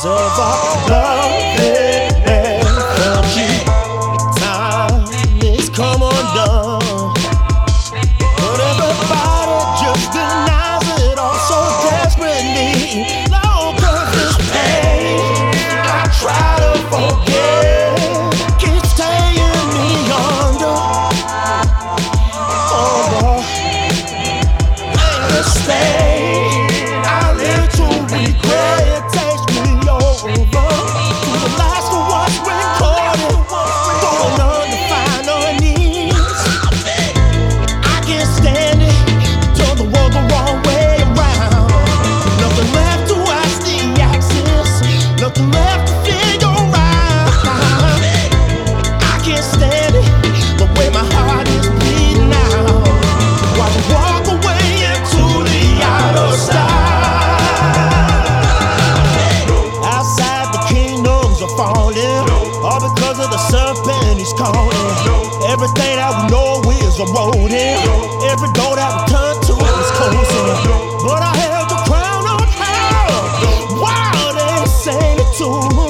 because of our love and energy. Time is come undone, but everybody just denies it all so desperately. Lord, 'cause this pain I try to forget keeps tearing me under. Oh boy, and this pain I live to regret takes me over to the last of what's recorded. Going on the final needs. I can't stand it. Turn the world the wrong way around. Nothing left to ask the axis. Nothing left to figure out. I can't stand it. The way my heart is bleeding now. While we walk away into the outer side. Outside the kingdoms are falling, all because of the serpent he's calling. Everything that we know is eroding. Every door that we turn to is closing. But I held the crown on high while they sang it too.